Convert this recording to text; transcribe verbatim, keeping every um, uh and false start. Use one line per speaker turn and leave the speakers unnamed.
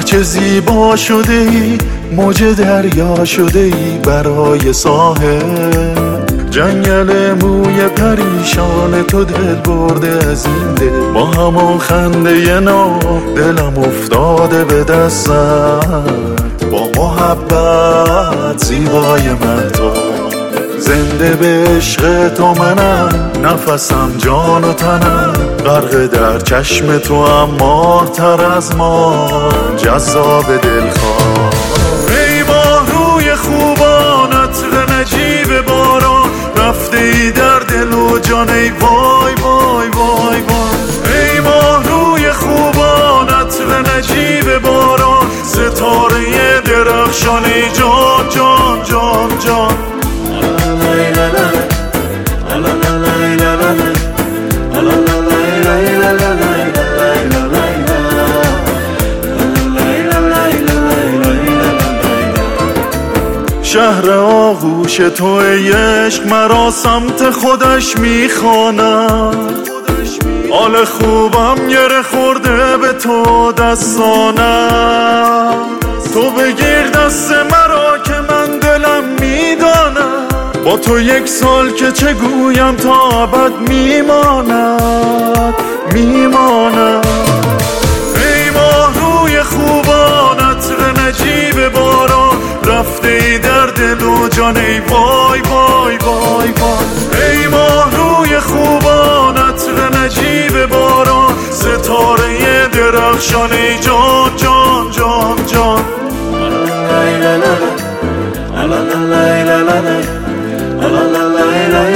چه زیبا شده ای، موج دریا شده ای برای ساحل. جنگل موی پریشان تو دل برده از این دل، با همون خنده ناب دلم افتاده به دستت. با محبت زیبای من تو، زنده به عشق تو منم، نفسم جان و تنم، غرق در چشم تو امارتر از ما، جذاب دلخواه. ای ماه روی خوبان، عطر نجیب باران، رفته ای در دل و جان، ای وای وای وای وای. ای ماه روی خوبان، عطر نجیب باران، ستاره درخشان، ای جان جان جان جان. شهر آغوش تو ای عشق مرا سمت خودش میخواند، حال خوبم گره خورده به تو دستانم. تو بگیر دست مرا که من دلم میدانم، با تو یک سال که چه گویم تا ابد میماند میماند. ای ماه روی خوبان، عطر نجیب باران، رفته ای در دل و جان، ای وای وای وای وای. ای ماه روی خوبان، عطر نجیب باران، ستاره درخشان، ای جان جان جان جان. La la la la la la la la la la la la la la